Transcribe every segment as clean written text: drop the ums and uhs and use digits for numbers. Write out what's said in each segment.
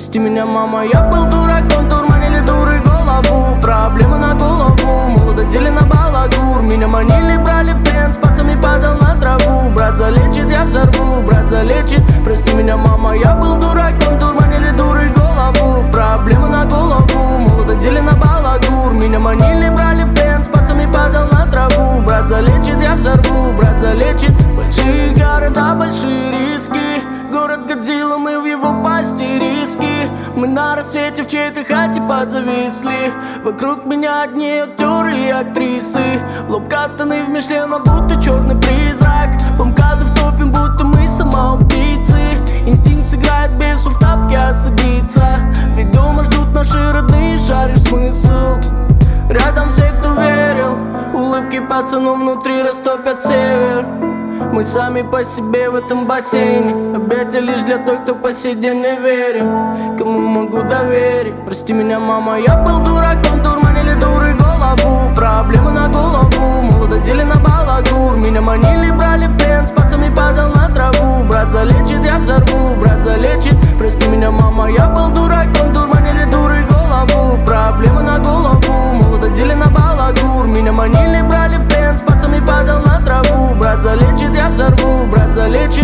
Прости меня, мама, я был дураком, дурманили дуры голову. Проблемы на голову, молодость зелена балагур. Меня манили, брали в плен, с пацами падал на траву. Брат залечит, я взорву, брат залечит. Прости меня, мама, я был дураком, дурманили дуры голову. Проблемы на голову, молодость зелена балагур. Меня манили, брали в плен, с пацами падал на траву. Брат залечит, я взорву, брат залечит. Большие города, большие риски. Город Годзилла, мы в его пасти, риски. Мы на рассвете в чьей-то хате подзависли. Вокруг меня одни актеры и актрисы. В лоб катаны в Мишлена, будто черный призрак. По МКАДу втопим, будто мы самоубийцы. Инстинкт сыграет без в тапке осадиться. Ведь дома ждут наши родные, шаришь смысл. Рядом все, кто верил. Улыбки пацанов внутри растопят север. Мы сами по себе в этом бассейне. Объятия лишь для той, кто по сей день не верит. Кому могу доверить? Прости меня, мама, я был дураком, дурманили дуры голову. Проблемы на голову, молодость зелена балагур. Меня манили, брали в плен, с пацами падал на траву. Брат залечит, я взорву, брат залечит. Прости меня, мама, я был дураком, дурманили дуры голову. Проблемы на голову, молодость зелена балагур. Меня манили, брали в плен, с пацами падал на траву. Брат залечит, я взорву, брат залечит.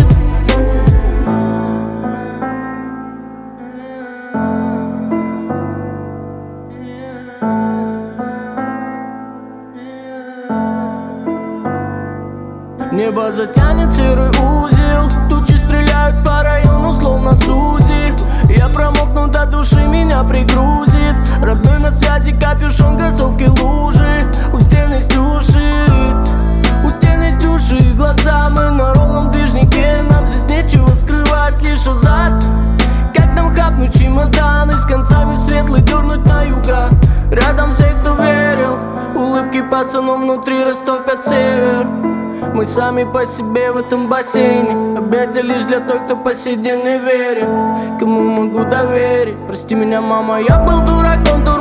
Небо затянет серый узел. Тучи стреляют по району, словно Сузи. Я промокну до души, меня пригрузит. Родной на связи, капюшон, кроссовки, лужи. У стен есть уши, у стен есть уши. Глаза мы на ровном движнике. Нам здесь нечего скрывать, лишь азарт. Как нам хапнуть чемоданы, с концами светлый дернуть на юга. Рядом все, кто верил. Улыбки пацанов внутри растопят север. Мы сами по себе в этом бассейне. Объятия лишь для той, кто по сей день не верит. Кому могу доверить? Прости меня, мама, я был дураком,